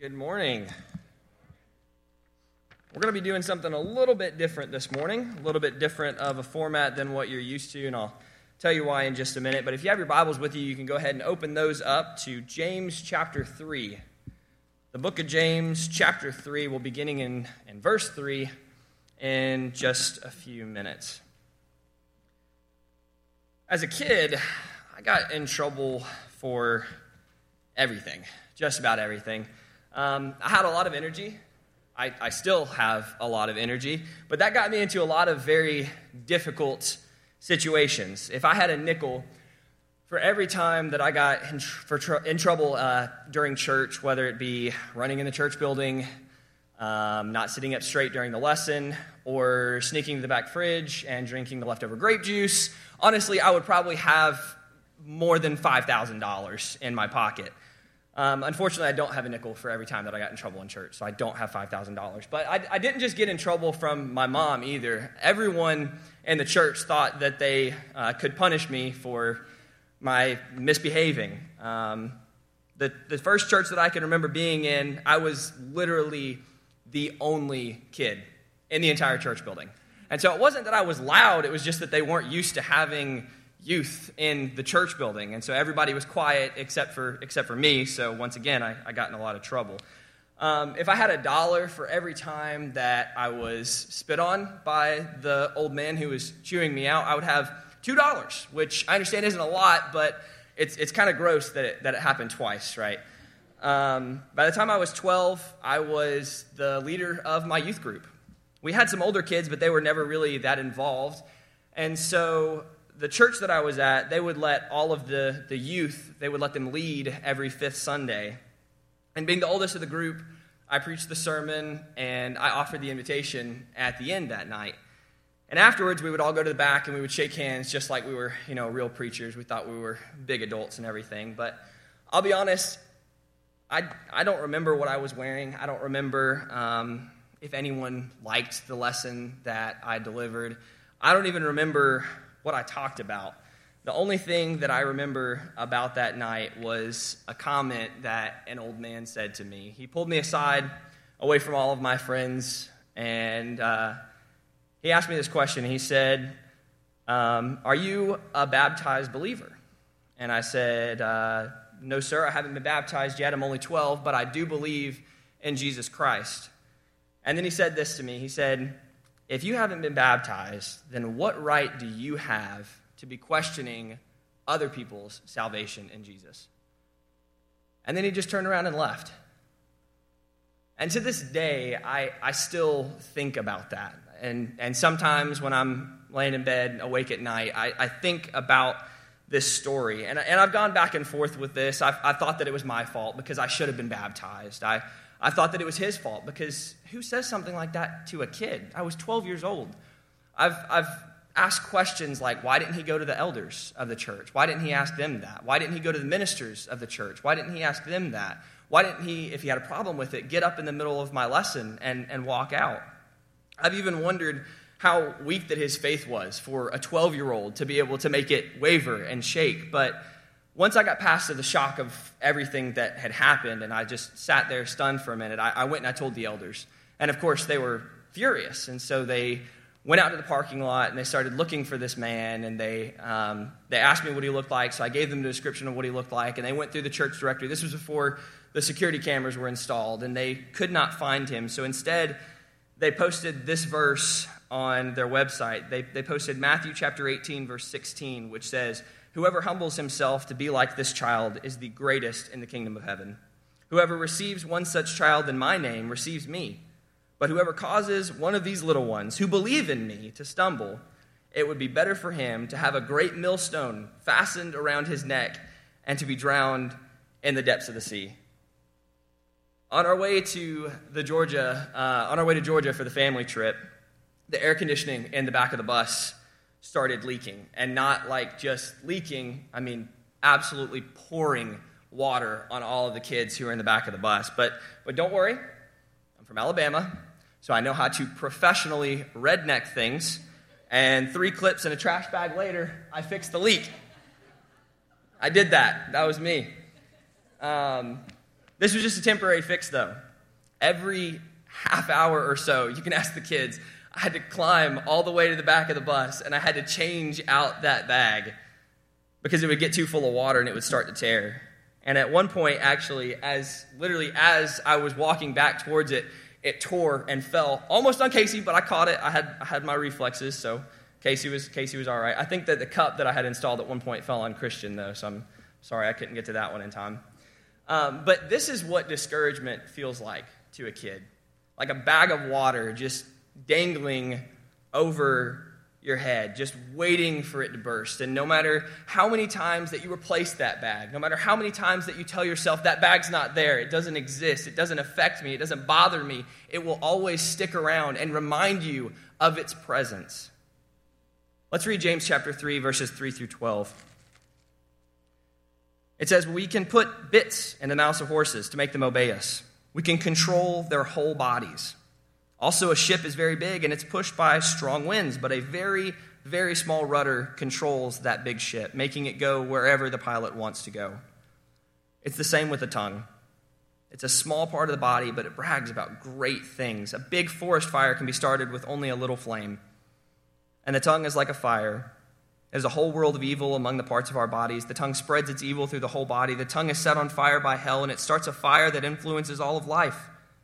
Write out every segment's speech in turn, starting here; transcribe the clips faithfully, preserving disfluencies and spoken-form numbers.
Good morning. We're going to be doing something a little bit different this morning, a little bit different of a format than what you're used to, and I'll tell you why in just a minute. But if you have your Bibles with you, you can go ahead and open those up to James chapter three. The book of James chapter three, we'll be beginning in, in verse three in just a few minutes. As a kid, I got in trouble for everything, just about everything. Um, I had a lot of energy. I, I still have a lot of energy, but that got me into a lot of very difficult situations. If I had a nickel for every time that I got in, for tr- in trouble uh, during church, whether it be running in the church building, um, not sitting up straight during the lesson, or sneaking to the back fridge and drinking the leftover grape juice, honestly, I would probably have more than five thousand dollars in my pocket. Um, unfortunately, I don't have a nickel for every time that I got in trouble in church, so I don't have five thousand dollars. But I, I didn't just get in trouble from my mom either. Everyone in the church thought that they uh, could punish me for my misbehaving. Um, the, the first church that I can remember being in, I was literally the only kid in the entire church building. And so it wasn't that I was loud, it was just that they weren't used to having youth in the church building, and so everybody was quiet except for except for me, so once again, I, I got in a lot of trouble. Um, if I had a dollar for every time that I was spit on by the old man who was chewing me out, I would have two dollars, which I understand isn't a lot, but it's it's kind of gross that it, that it happened twice, right? Um, by the time I was twelve, I was the leader of my youth group. We had some older kids, but they were never really that involved, and so the church that I was at, they would let all of the, the youth, they would let them lead every fifth Sunday. And being the oldest of the group, I preached the sermon, and I offered the invitation at the end that night. And afterwards, we would all go to the back, and we would shake hands just like we were, you know, real preachers. We thought we were big adults and everything. But I'll be honest, I, I don't remember what I was wearing. I don't remember um, if anyone liked the lesson that I delivered. I don't even remember what I talked about. The only thing that I remember about that night was a comment that an old man said to me. He pulled me aside, away from all of my friends, and uh, he asked me this question. He said, um, are you a baptized believer? And I said, uh, no, sir, I haven't been baptized yet. I'm only twelve, but I do believe in Jesus Christ. And then he said this to me. He said, if you haven't been baptized, then what right do you have to be questioning other people's salvation in Jesus? And then he just turned around and left. And to this day, I, I still think about that. And, and sometimes when I'm laying in bed, awake at night, I, I think about this story. And, and I've gone back and forth with this. I've, I thought that it was my fault because I should have been baptized. I I thought that it was his fault because who says something like that to a kid? I was twelve years old. I've I've asked questions like, why didn't he go to the elders of the church? Why didn't he ask them that? Why didn't he go to the ministers of the church? Why didn't he ask them that? Why didn't he, if he had a problem with it, get up in the middle of my lesson and, and walk out? I've even wondered how weak that his faith was for a twelve-year-old to be able to make it waver and shake, but once I got past the shock of everything that had happened, and I just sat there stunned for a minute, I, I went and I told the elders. And of course, they were furious. And so they went out to the parking lot, and they started looking for this man, and they um, they asked me what he looked like, so I gave them the description of what he looked like, and they went through the church directory. This was before the security cameras were installed, and they could not find him. So instead, they posted this verse on their website. They, they posted Matthew chapter eighteen, verse sixteen, which says, whoever humbles himself to be like this child is the greatest in the kingdom of heaven. Whoever receives one such child in my name receives me. But whoever causes one of these little ones who believe in me to stumble, it would be better for him to have a great millstone fastened around his neck and to be drowned in the depths of the sea. On our way to the Georgia, uh, on our way to Georgia for the family trip, the air conditioning in the back of the bus started leaking, and not like just leaking, I mean absolutely pouring water on all of the kids who were in the back of the bus. But but don't worry, I'm from Alabama, so I know how to professionally redneck things, and three clips and a trash bag later, I fixed the leak. I did that. That was me. Um, This was just a temporary fix, though. Every half hour or so, you can ask the kids, I had to climb all the way to the back of the bus, and I had to change out that bag because it would get too full of water and it would start to tear. And at one point, actually, as literally as I was walking back towards it, it tore and fell almost on Casey, but I caught it. I had I had my reflexes, so Casey was Casey was all right. I think that the cup that I had installed at one point fell on Christian, though, so I'm sorry I couldn't get to that one in time. Um, but this is what discouragement feels like to a kid. Like a bag of water just dangling over your head, just waiting for it to burst. And no matter how many times that you replace that bag, no matter how many times that you tell yourself that bag's not there, it doesn't exist, it doesn't affect me, it doesn't bother me, it will always stick around and remind you of its presence. Let's read James chapter three, verses three through twelve. It says, we can put bits in the mouths of horses to make them obey us. We can control their whole bodies. Also, a ship is very big, and it's pushed by strong winds, but a very, very small rudder controls that big ship, making it go wherever the pilot wants to go. It's the same with the tongue. It's a small part of the body, but it brags about great things. A big forest fire can be started with only a little flame. And the tongue is like a fire. There's a whole world of evil among the parts of our bodies. The tongue spreads its evil through the whole body. The tongue is set on fire by hell, and it starts a fire that influences all of life.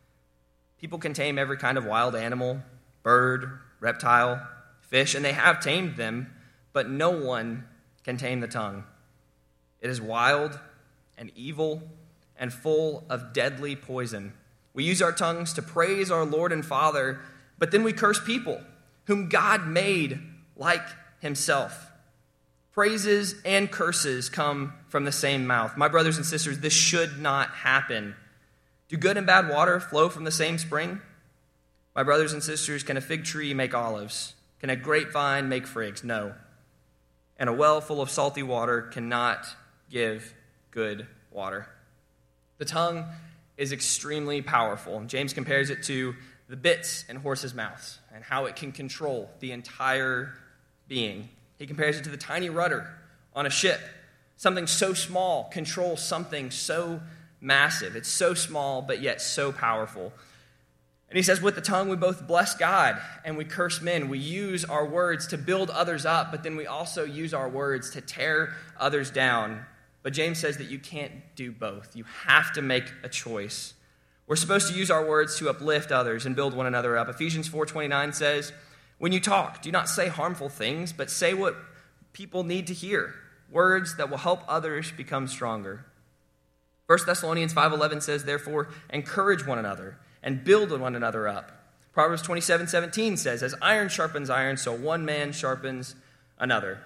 People can tame every kind of wild animal, bird, reptile, fish, and they have tamed them, but no one can tame the tongue. It is wild and evil and full of deadly poison. We use our tongues to praise our Lord and Father, but then we curse people whom God made like himself. Praises and curses come from the same mouth. My brothers and sisters, this should not happen. Do good and bad water flow from the same spring? My brothers and sisters, can a fig tree make olives? Can a grapevine make figs? No. And a well full of salty water cannot give good water. The tongue is extremely powerful. James compares it to the bits in horses' mouths and how it can control the entire being. He compares it to the tiny rudder on a ship. Something so small controls something so massive. It's so small, but yet so powerful. And he says, with the tongue, we both bless God and we curse men. We use our words to build others up, but then we also use our words to tear others down. But James says that you can't do both. You have to make a choice. We're supposed to use our words to uplift others and build one another up. Ephesians four twenty-nine says, when you talk, do not say harmful things, but say what people need to hear, words that will help others become stronger. First Thessalonians five eleven says, therefore, encourage one another and build one another up. Proverbs twenty-seven seventeen says, as iron sharpens iron, so one man sharpens another.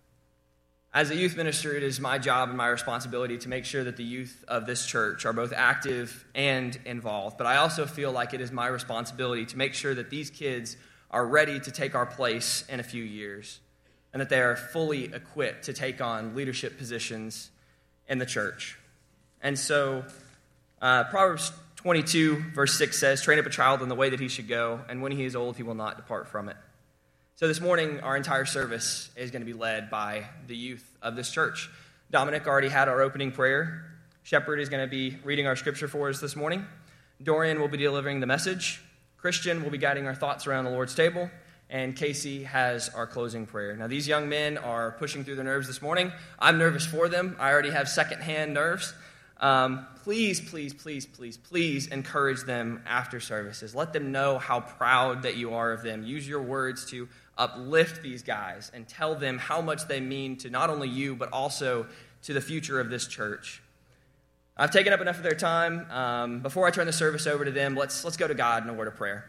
As a youth minister, it is my job and my responsibility to make sure that the youth of this church are both active and involved. But I also feel like it is my responsibility to make sure that these kids are ready to take our place in a few years and that they are fully equipped to take on leadership positions in the church. And so uh, Proverbs twenty-two, verse six says, train up a child in the way that he should go, and when he is old, he will not depart from it. So this morning, our entire service is going to be led by the youth of this church. Dominic already had our opening prayer. Shepherd is going to be reading our scripture for us this morning. Dorian will be delivering the message. Christian will be guiding our thoughts around the Lord's table. And Casey has our closing prayer. Now, these young men are pushing through their nerves this morning. I'm nervous for them. I already have secondhand nerves. Um, please, please, please, please, please encourage them after services. Let them know how proud that you are of them. Use your words to uplift these guys and tell them how much they mean to not only you, but also to the future of this church. I've taken up enough of their time. Um, before I turn the service over to them, let's, let's go to God in a word of prayer.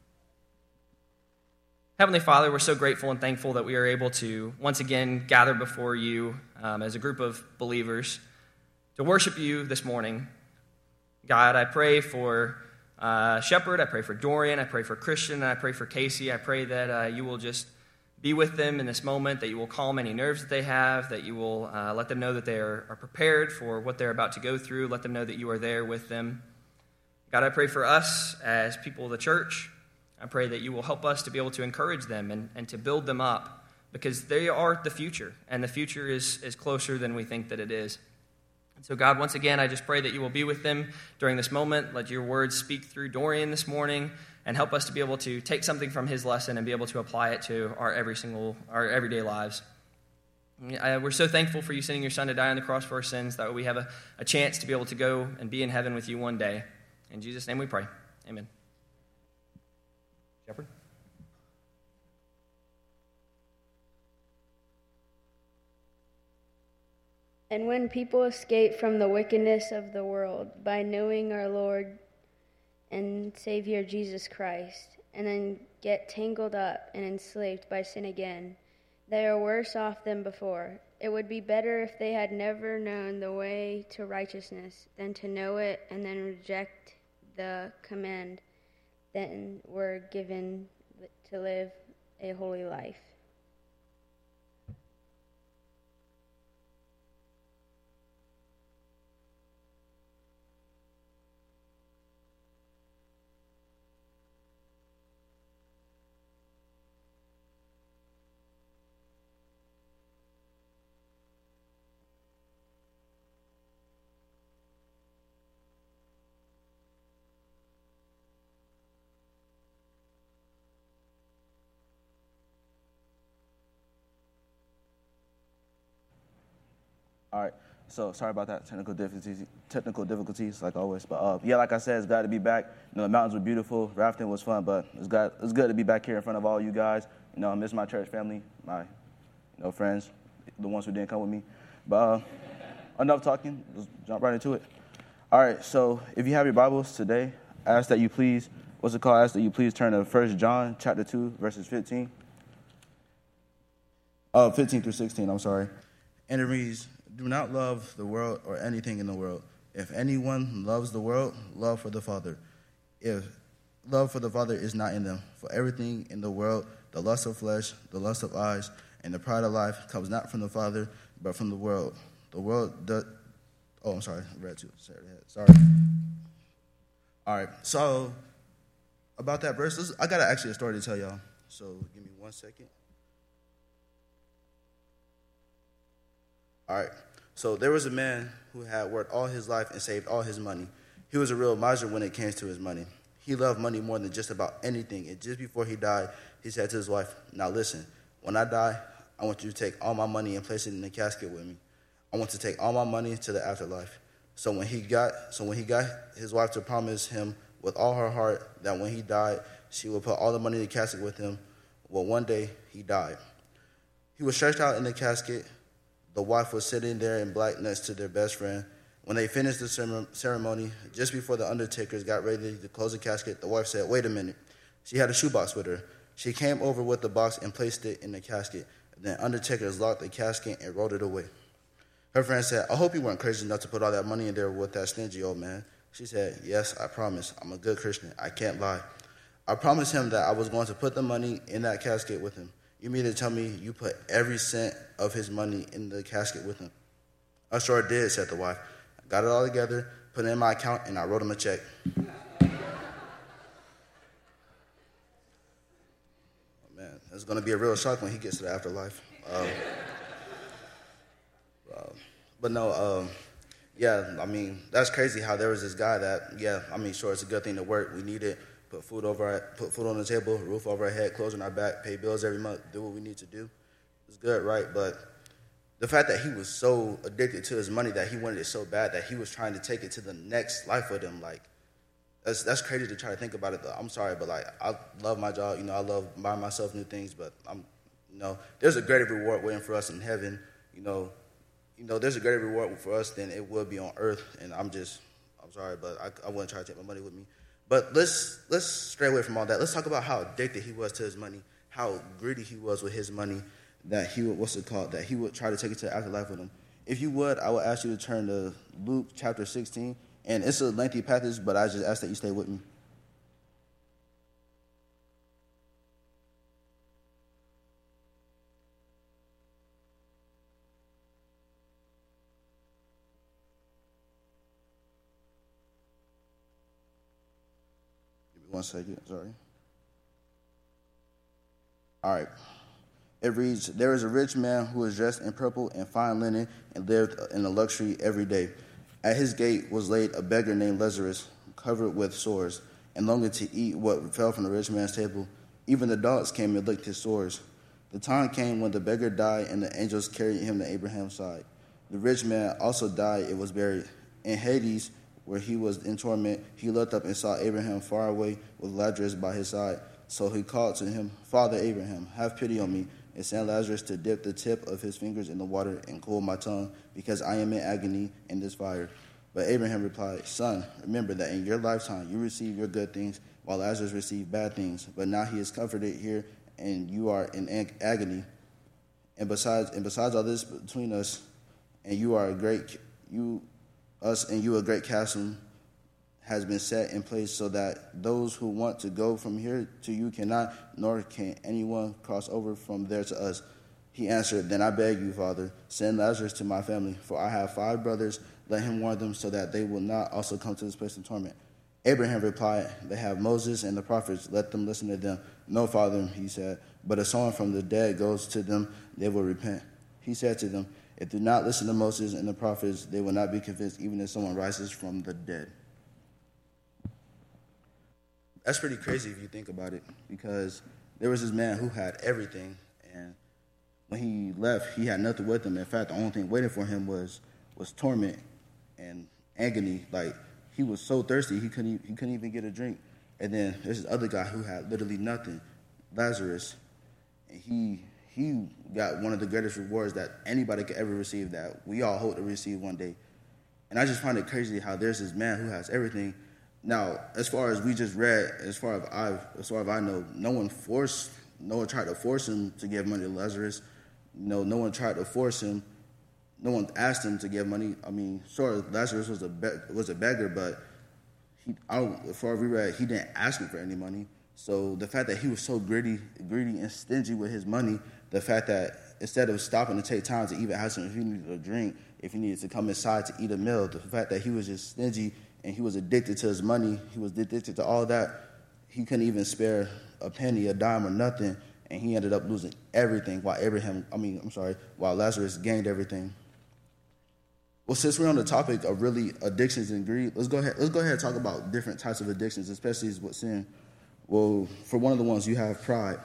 Heavenly Father, we're so grateful and thankful that we are able to once again gather before you um, as a group of believers to worship you this morning. God, I pray for uh, Shepherd, I pray for Dorian, I pray for Christian, and I pray for Casey. I pray that uh, you will just be with them in this moment, that you will calm any nerves that they have, that you will uh, let them know that they are, are prepared for what they're about to go through, let them know that you are there with them. God, I pray for us as people of the church. I pray that you will help us to be able to encourage them and, and to build them up, because they are the future, and the future is, is closer than we think that it is. And so, God, once again, I just pray that you will be with them during this moment. Let your words speak through Dorian this morning and help us to be able to take something from his lesson and be able to apply it to our every single, our everyday lives. I, we're so thankful for you sending your son to die on the cross for our sins, that we have a, a chance to be able to go and be in heaven with you one day. In Jesus' name we pray. Amen. Shepherd? And when people escape from the wickedness of the world by knowing our Lord and Savior Jesus Christ, and then get tangled up and enslaved by sin again, they are worse off than before. It would be better if they had never known the way to righteousness than to know it and then reject the command that were given to live a holy life. All right, so sorry about that, technical difficulties, technical difficulties like always. But uh, yeah, like I said, it's glad to be back. You know, the mountains were beautiful, rafting was fun, but it's got it's good to be back here in front of all you guys. You know, I miss my church family, my you know friends, the ones who didn't come with me. But uh, enough talking, let's jump right into it. All right, so if you have your Bibles today, I ask that you please, what's it called? I ask that you please turn to First John chapter two, verses fifteen. Uh, fifteen through sixteen, I'm sorry. And it reads, "Do not love the world or anything in the world. If anyone loves the world, love for the Father. If love for the Father is not in them. For everything in the world, the lust of flesh, the lust of eyes, and the pride of life comes not from the Father, but from the world. The world does..." Oh, I'm sorry. I read too. Sorry. All right. So, about that verse, I got actually a story to tell y'all. So, give me one second. All right, so there was a man who had worked all his life and saved all his money. He was a real miser when it came to his money. He loved money more than just about anything, and just before he died, he said to his wife, "Now listen, when I die, I want you to take all my money and place it in the casket with me. I want to take all my money to the afterlife." So when he got, so when he got his wife to promise him with all her heart that when he died, she would put all the money in the casket with him, well, one day he died. He was stretched out in the casket. The wife was sitting there in black next to their best friend. When they finished the ceremony, just before the undertakers got ready to close the casket, the wife said, "Wait a minute." She had a shoebox with her. She came over with the box and placed it in the casket. Then undertakers locked the casket and rolled it away. Her friend said, "I hope you weren't crazy enough to put all that money in there with that stingy old man." She said, "Yes, I promise. I'm a good Christian. I can't lie. I promised him that I was going to put the money in that casket with him." "You mean to tell me you put every cent of his money in the casket with him?" "I sure did," said the wife. "I got it all together, put it in my account, and I wrote him a check." Oh, man, it's going to be a real shock when he gets to the afterlife. Um, uh, but no, um, yeah, I mean, that's crazy how there was this guy that, yeah, I mean, sure, it's a good thing to work. We need it. Put food over our, put food on the table, roof over our head, clothes on our back, pay bills every month, do what we need to do. It's good, right? But the fact that he was so addicted to his money that he wanted it so bad that he was trying to take it to the next life with him, like, that's that's crazy to try to think about it, though. I'm sorry, but, like, I love my job. You know, I love buying myself new things, but, I'm, you know, there's a greater reward waiting for us in heaven. You know, you know, there's a greater reward for us than it will be on earth, and I'm just, I'm sorry, but I, I wouldn't try to take my money with me. But let's let's stray away from all that. Let's talk about how addicted he was to his money, how greedy he was with his money, that he would, what's it called, that he would try to take it to the afterlife with him. If you would, I would ask you to turn to Luke chapter sixteen. And it's a lengthy passage, but I just ask that you stay with me. Give me one second, sorry. All right. It reads, there is a rich man who is dressed in purple and fine linen and lived in a luxury every day. At his gate was laid a beggar named Lazarus, covered with sores, and longing to eat what fell from the rich man's table. Even the dogs came and licked his sores. The time came when the beggar died, and the angels carried him to Abraham's side. The rich man also died and was buried. In Hades, where he was in torment, he looked up and saw Abraham far away with Lazarus by his side. So he called to him, Father Abraham, have pity on me, and send Lazarus to dip the tip of his fingers in the water and cool my tongue, because I am in agony in this fire. But Abraham replied, Son, remember that in your lifetime you received your good things, while Lazarus received bad things. But now he is comforted here, and you are in ag- agony. And besides, and besides all this between us, and you are a great, you, us and you a great chasm has been set in place, so that those who want to go from here to you cannot, nor can anyone cross over from there to us. He answered, Then I beg you, Father, send Lazarus to my family, for I have five brothers. Let him warn them, so that they will not also come to this place in torment. Abraham replied, They have Moses and the prophets. Let them listen to them. No, Father, he said, but if someone from the dead goes to them, they will repent. He said to them, If they do not listen to Moses and the prophets, they will not be convinced, even if someone rises from the dead. That's pretty crazy if you think about it, because there was this man who had everything, and when he left, he had nothing with him. In fact, the only thing waiting for him was was torment and agony. Like, he was so thirsty, he couldn't he couldn't even get a drink. And then there's this other guy who had literally nothing, Lazarus, and he he got one of the greatest rewards that anybody could ever receive, that we all hope to receive one day. And I just find it crazy how there's this man who has everything. Now, as far as we just read, as far as I, as far as I know, no one forced, no one tried to force him to give money to Lazarus. No, no one tried to force him. No one asked him to give money. I mean, sure, Lazarus was a be- was a beggar, but he, I don't, as far as we read, he didn't ask him for any money. So the fact that he was so greedy, greedy and stingy with his money, the fact that instead of stopping to take time to even ask him if he needed a drink, if he needed to come inside to eat a meal, the fact that he was just stingy and he was addicted to his money, he was addicted to all that, he couldn't even spare a penny, a dime, or nothing, and he ended up losing everything while Abraham, I mean, I'm sorry, while Lazarus gained everything. Well, since we're on the topic of really addictions and greed, let's go ahead, let's go ahead and talk about different types of addictions, especially with sin. Well, for one of the ones, you have pride.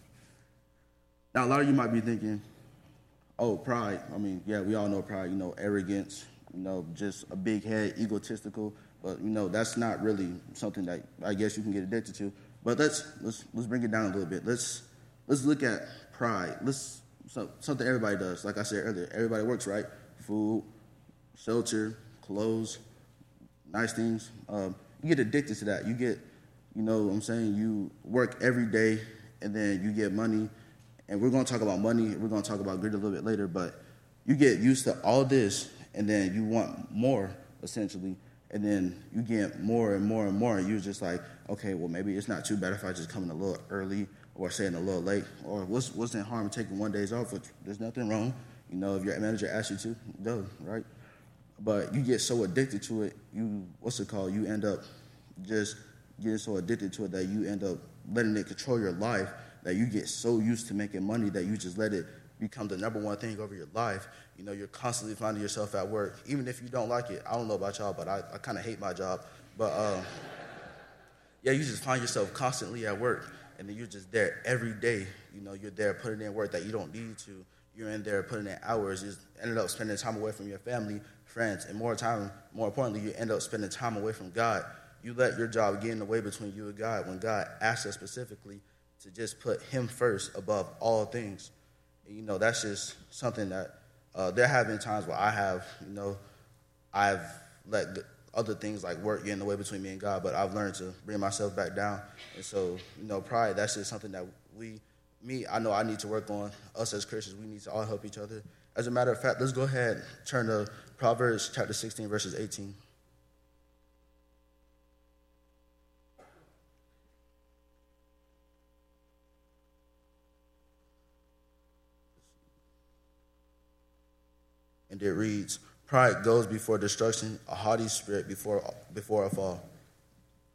Now, a lot of you might be thinking, oh, pride, I mean, yeah, we all know pride, you know, arrogance, you know, just a big head, egotistical. But, you know, that's not really something that I guess you can get addicted to. But let's let's let's bring it down a little bit. Let's let's look at pride. Let's so, something everybody does. Like I said earlier, everybody works, right? Food, shelter, clothes, nice things. Um, you get addicted to that. You get, you know what I'm saying, you work every day, and then you get money. And we're going to talk about money. We're going to talk about greed a little bit later. But you get used to all this, and then you want more, essentially. And then you get more and more and more, and you're just like, okay, well, maybe it's not too bad if I just come in a little early or staying a little late. Or what's what's the harm in taking one day's off? Which there's nothing wrong. You know, if your manager asks you to, go, right? But you get so addicted to it, you, what's it called? You end up just getting so addicted to it that you end up letting it control your life, that you get so used to making money that you just let it become the number one thing over your life. You know, you're constantly finding yourself at work, even if you don't like it. I don't know about y'all, but I, I kind of hate my job. But, uh, yeah, you just find yourself constantly at work, and then you're just there every day. You know, you're there putting in work that you don't need to. You're in there putting in hours. You ended up spending time away from your family, friends, and more time, more importantly, you end up spending time away from God. You let your job get in the way between you and God when God asked us specifically to just put him first above all things. And, you know, that's just something that uh, there have been times where I have, you know, I've let other things like work get in the way between me and God, but I've learned to bring myself back down. And so, you know, pride, that's just something that we, me, I know I need to work on. Us as Christians, we need to all help each other. As a matter of fact, let's go ahead and turn to Proverbs chapter sixteen, verses eighteen. And it reads, pride goes before destruction, a haughty spirit before before a fall.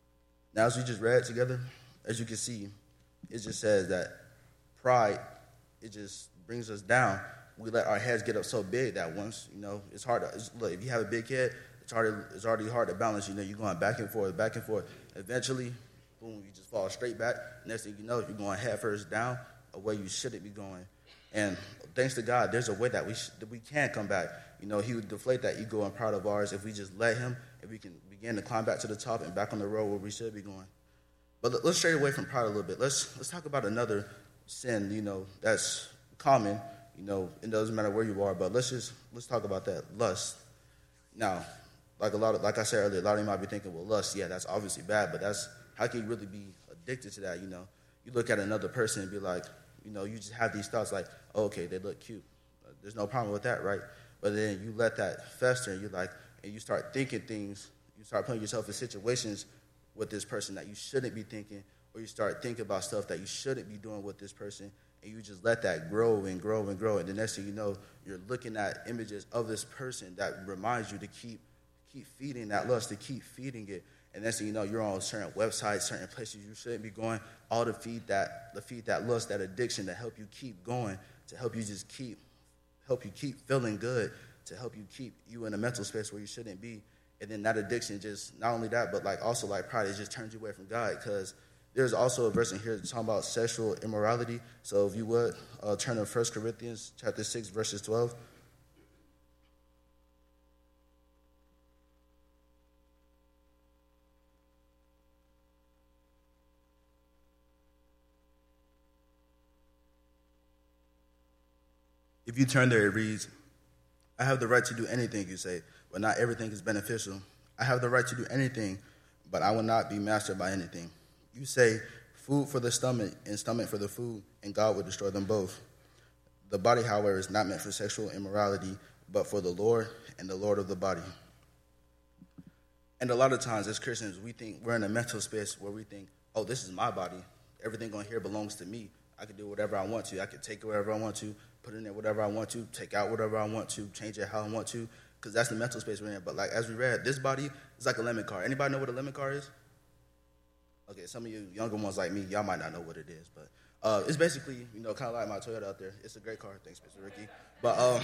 Now, as we just read together, as you can see, it just says that pride it just brings us down. We let our heads get up so big that once, you know, it's hard to, it's, look, if you have a big head, it's already, it's already hard to balance. You know, you're going back and forth, back and forth. Eventually, boom, you just fall straight back. Next thing you know, you're going head first down, a way you shouldn't be going. And thanks to God, there's a way that we sh- that we can come back. You know, he would deflate that ego and pride of ours if we just let him, if we can begin to climb back to the top and back on the road where we should be going. But let's stray away from pride a little bit. Let's let's talk about another sin, you know, that's common. You know, it doesn't matter where you are, but let's just let's talk about that, lust. Now, like a lot of like I said earlier, a lot of you might be thinking, well, lust, yeah, that's obviously bad, but that's how can you really be addicted to that? You know, you look at another person and be like, you know, you just have these thoughts like, oh, okay, they look cute. There's no problem with that, right? But then you let that fester, and you like, and you start thinking things. You start putting yourself in situations with this person that you shouldn't be thinking, or you start thinking about stuff that you shouldn't be doing with this person, and you just let that grow and grow and grow. And the next thing you know, you're looking at images of this person that reminds you to keep keep feeding that lust, to keep feeding it. And next thing you know, you're on certain websites, certain places you shouldn't be going, all to feed that, to feed that lust, that addiction, to help you keep going, to help you just keep, help you keep feeling good, to help you keep you in a mental space where you shouldn't be. And then that addiction just, not only that, but like also like pride, it just turns you away from God. Because there's also a verse in here talking about sexual immorality. So if you would, uh, turn to First Corinthians chapter six, verses twelve. If you turn there, it reads, I have the right to do anything, you say, but not everything is beneficial. I have the right to do anything, but I will not be mastered by anything. You say, food for the stomach and stomach for the food, and God will destroy them both. The body, however, is not meant for sexual immorality, but for the Lord and the Lord of the body. And a lot of times as Christians, we think we're in a mental space where we think, oh, this is my body. Everything on here belongs to me. I can do whatever I want to. I can take it wherever I want to, put in there whatever I want to, take out whatever I want to, change it how I want to, because that's the mental space we're in. But like as we read, this body is like a lemon car. Anybody know what a lemon car is? Okay, some of you younger ones like me, y'all might not know what it is, but uh, it's basically, you know, kind of like my Toyota out there. It's a great car. Thanks, Mister Ricky. But um,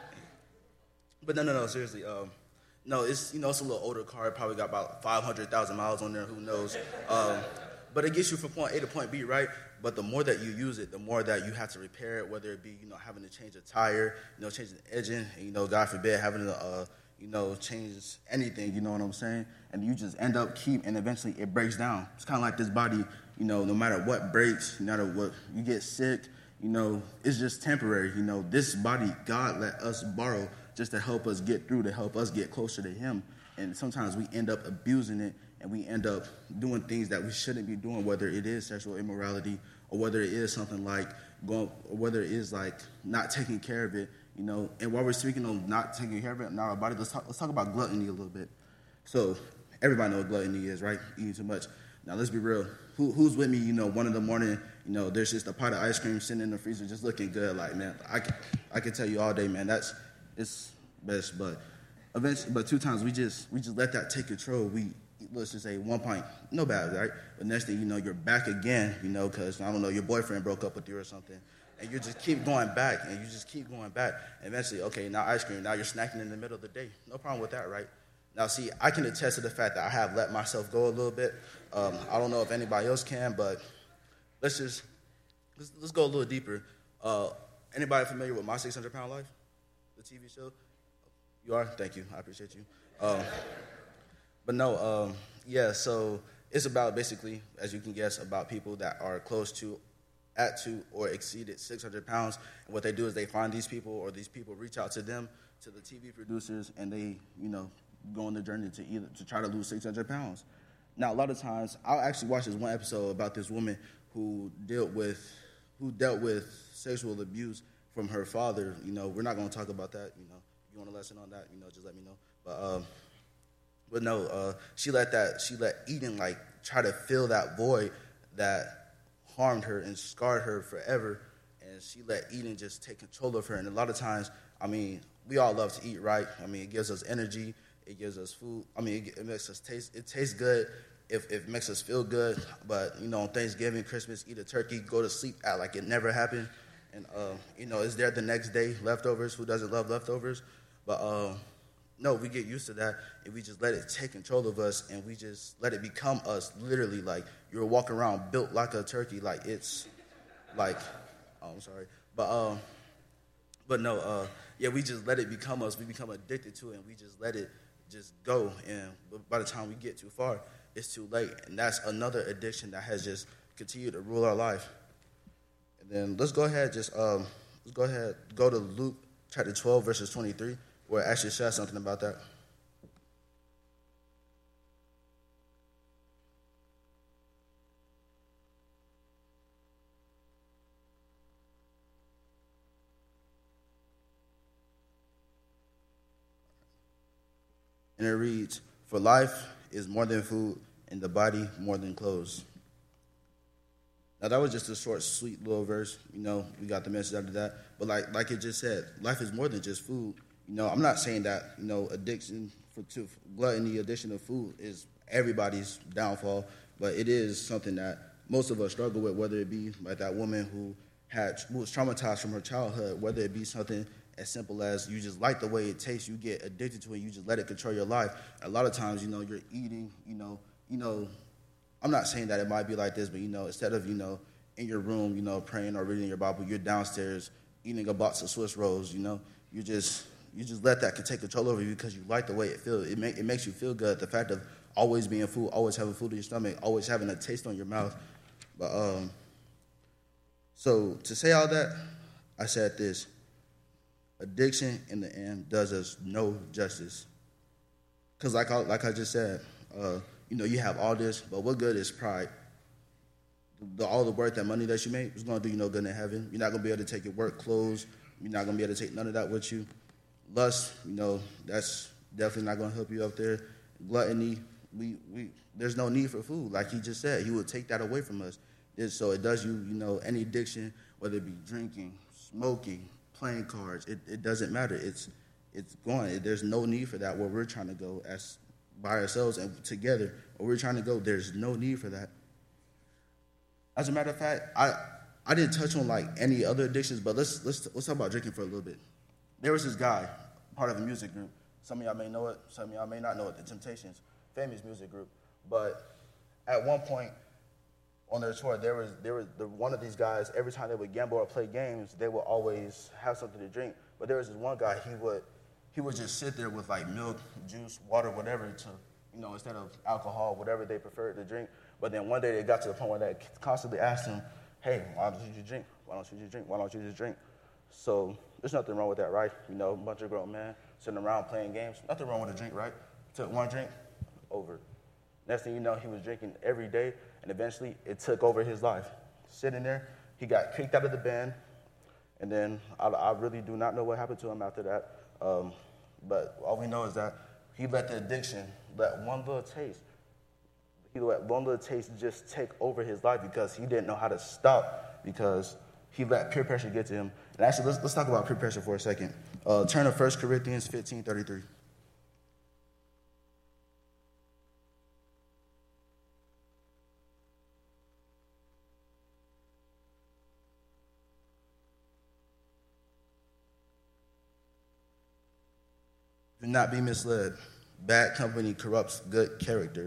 but no, no, no, seriously. Um, no, it's, you know, it's a little older car. It probably got about five hundred thousand miles on there. Who knows? Um, but it gets you from point A to point B, right? But the more that you use it, the more that you have to repair it, whether it be, you know, having to change a tire, you know, changing the engine, and, you know, God forbid, having to, uh, you know, change anything, you know what I'm saying? And you just end up keep, and eventually it breaks down. It's kind of like this body, you know, no matter what breaks, no matter what, you get sick, you know, it's just temporary. You know, this body, God let us borrow just to help us get through, to help us get closer to him. And sometimes we end up abusing it, and we end up doing things that we shouldn't be doing, whether it is sexual immorality or whether it is something like going, or whether it is like not taking care of it, you know. And while we're speaking on not taking care of it in our body, let's talk, let's talk about gluttony a little bit. So everybody knows what gluttony is, right? Eating too much. Now let's be real. Who, who's with me? You know, one in the morning, you know, there's just a pot of ice cream sitting in the freezer, just looking good. Like, man, I can, I can tell you all day, man, that's it's best. But eventually, but two times we just we just let that take control. We let's just say one pint, no bad, right? But next thing you know, you're back again, you know, because, I don't know, your boyfriend broke up with you or something. And you just keep going back, and you just keep going back. And eventually, okay, now ice cream, now you're snacking in the middle of the day. No problem with that, right? Now, see, I can attest to the fact that I have let myself go a little bit. Um, I don't know if anybody else can, but let's just, let's, let's go a little deeper. Uh, anybody familiar with My six hundred pound Life, the T V show? You are? Thank you. I appreciate you. Um, But no, um, yeah, so it's about basically, as you can guess, about people that are close to, at to, or exceeded six hundred pounds. And what they do is they find these people, or these people reach out to them, to the T V producers, and they, you know, go on the journey to either to try to lose six hundred pounds. Now, a lot of times, I'll actually watch this one episode about this woman who dealt with, who dealt with sexual abuse from her father. You know, we're not going to talk about that. You know, if you want a lesson on that, you know, just let me know. But, um, But no, uh, she let that, she let eating, like, try to fill that void that harmed her and scarred her forever. And she let eating just take control of her. And a lot of times, I mean, we all love to eat, right? I mean, it gives us energy. It gives us food. I mean, it, it makes us taste, it tastes good. If, if it makes us feel good. But, you know, on Thanksgiving, Christmas, eat a turkey, go to sleep, act like it never happened. And, uh, you know, is there the next day leftovers? Who doesn't love leftovers? But, uh, no, we get used to that, and we just let it take control of us, and we just let it become us, literally. Like, you're walking around built like a turkey. Like, it's, like, oh, I'm sorry. But, um, but no, uh, yeah, we just let it become us. We become addicted to it, and we just let it just go. And by the time we get too far, it's too late. And that's another addiction that has just continued to rule our life. And then let's go ahead, just um, let's go ahead, go to Luke chapter twelve, verses twenty-three, where it actually says something about that. And it reads, "For life is more than food, and the body more than clothes." Now, that was just a short, sweet little verse. You know, we got the message out of that. But like like it just said, life is more than just food. You know, I'm not saying that, you know, addiction for to gluttony, addiction of food is everybody's downfall, but it is something that most of us struggle with, whether it be like that woman who had who was traumatized from her childhood, whether it be something as simple as you just like the way it tastes, you get addicted to it, you just let it control your life. A lot of times, you know, you're eating, you know, you know, I'm not saying that it might be like this, but, you know, instead of, you know, in your room, you know, praying or reading your Bible, you're downstairs eating a box of Swiss rolls, you know. You just you just let that take control over you because you like the way it feels. It, make, it makes you feel good, the fact of always being full, always having food in your stomach, always having a taste on your mouth. But um, so to say all that, I said this. Addiction, in the end, does us no justice. Because like I, like I just said, uh, you know, you have all this, but what good is pride? The, all the work, that money that you make, is going to do you no good in heaven. You're not going to be able to take your work clothes. You're not going to be able to take none of that with you. Lust, you know, that's definitely not going to help you up there. Gluttony, we, we there's no need for food. Like he just said, he will take that away from us. So it does you, you know, any addiction, whether it be drinking, smoking, playing cards, it, it doesn't matter. It's it's gone. There's no need for that where we're trying to go as by ourselves and together. Where we're trying to go, there's no need for that. As a matter of fact, I I didn't touch on like any other addictions, but let's let's let's talk about drinking for a little bit. There was this guy, part of a music group. Some of y'all may know it, some of y'all may not know it, the Temptations, famous music group. But at one point on their tour, there was there was the, one of these guys, every time they would gamble or play games, they would always have something to drink. But there was this one guy, he would he would just sit there with like milk, juice, water, whatever, to, you know, instead of alcohol, whatever they preferred to drink. But then one day they got to the point where they constantly asked him, "Hey, why don't you just drink? Why don't you just drink? Why don't you just drink?" So there's nothing wrong with that, right? You know, a bunch of grown men sitting around playing games. Nothing wrong with a drink, right? Took one drink, over. Next thing you know, he was drinking every day, and eventually it took over his life. Sitting there, he got kicked out of the band, and then I, I really do not know what happened to him after that. Um, but all we know is that he let the addiction, let one little taste, he let one little taste just take over his life because he didn't know how to stop, because he let peer pressure get to him. And actually, let's, let's talk about peer pressure for a second. Uh, turn to First Corinthians fifteen thirty-three. Do not be misled. Bad company corrupts good character.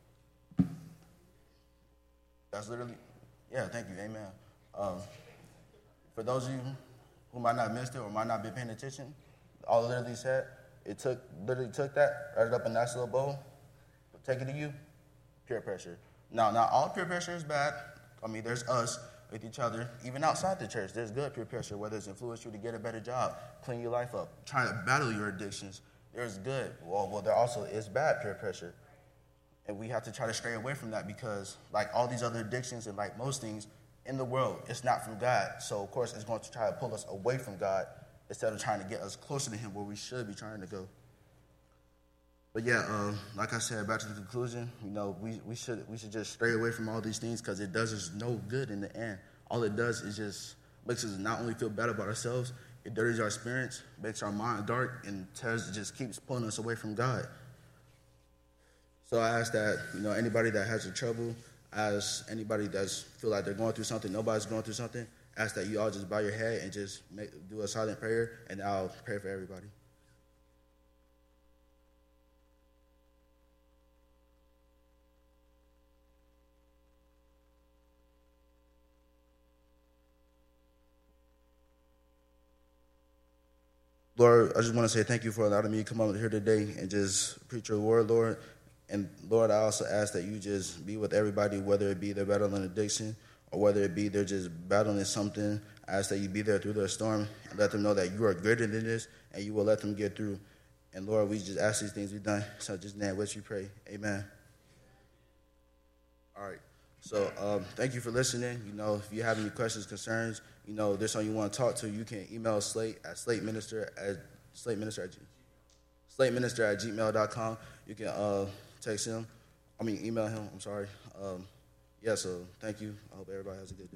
That's literally, yeah, thank you, amen. Um, for those of you who might not have missed it or might not be paying attention, all it literally said, it took, literally took that, wrapped it up in a nice little bowl, take it to you, peer pressure. Now, not all peer pressure is bad. I mean, there's us with each other, even outside the church. There's good peer pressure, whether it's influence you to get a better job, clean your life up, trying to battle your addictions. There's good. Well, well, there also is bad peer pressure. And we have to try to stray away from that because, like all these other addictions and like most things in the world, it's not from God. So, of course, it's going to try to pull us away from God instead of trying to get us closer to him where we should be trying to go. But, yeah, um, like I said, back to the conclusion, you know, we, we should we should just stray away from all these things because it does us no good in the end. All it does is just makes us not only feel bad about ourselves, it dirties our spirits, makes our mind dark, and tells, just keeps pulling us away from God. So I ask that, you know, anybody that has a trouble, as anybody that's feel like they're going through something, nobody's going through something, ask that you all just bow your head and just make, do a silent prayer, and I'll pray for everybody. Lord, I just want to say thank you for allowing me to come out here today and just preach your word, Lord. And Lord, I also ask that you just be with everybody, whether it be they're battling addiction or whether it be they're just battling something. I ask that you be there through their storm and let them know that you are greater than this and you will let them get through. And Lord, we just ask these things be done. So just in that which we pray. Amen. All right. So um, thank you for listening. You know, if you have any questions, concerns, you know, there's someone you want to talk to, you can email Slate at slateminister at slateminister at slateminister at gmail dot com. You can uh, text him. I mean, email him. I'm sorry. Um, yeah. So thank you. I hope everybody has a good day.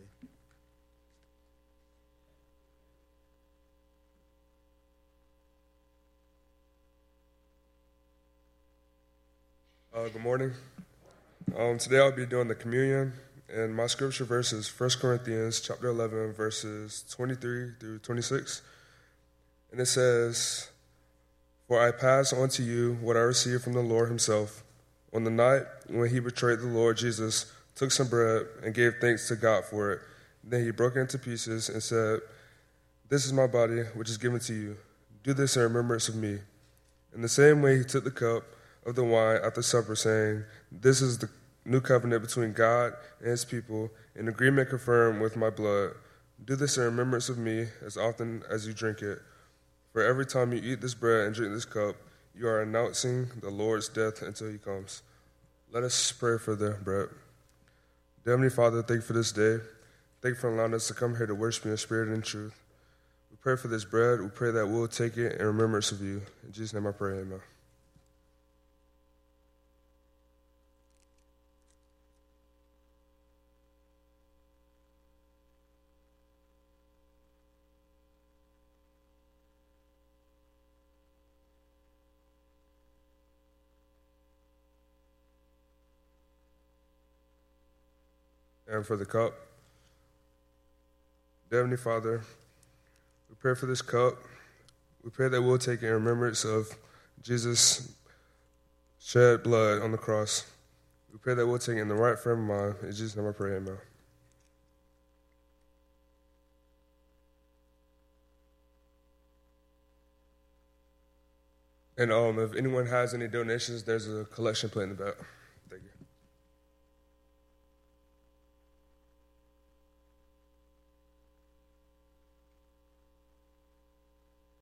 Uh, good morning. Um, today I'll be doing the communion, and my scripture verse is First Corinthians chapter eleven, verses twenty-three through twenty-six. And it says, "For I pass on to you what I received from the Lord himself. On the night when he betrayed the Lord, Jesus took some bread and gave thanks to God for it. Then he broke it into pieces and said, 'This is my body, which is given to you. Do this in remembrance of me.' In the same way, he took the cup of the wine after supper, saying, 'This is the new covenant between God and his people, an agreement confirmed with my blood. Do this in remembrance of me as often as you drink it. For every time you eat this bread and drink this cup, you are announcing the Lord's death until he comes.'" Let us pray for the bread. Dear Heavenly Father, thank you for this day. Thank you for allowing us to come here to worship you in spirit and in truth. We pray for this bread. We pray that we'll take it in remembrance of you. In Jesus' name I pray, amen. And for the cup, dear Heavenly Father, we pray for this cup. We pray that we'll take it in remembrance of Jesus' shed blood on the cross. We pray that we'll take it in the right frame of mind. In Jesus' name I pray, amen. And um, if anyone has any donations, there's a collection plate in the back.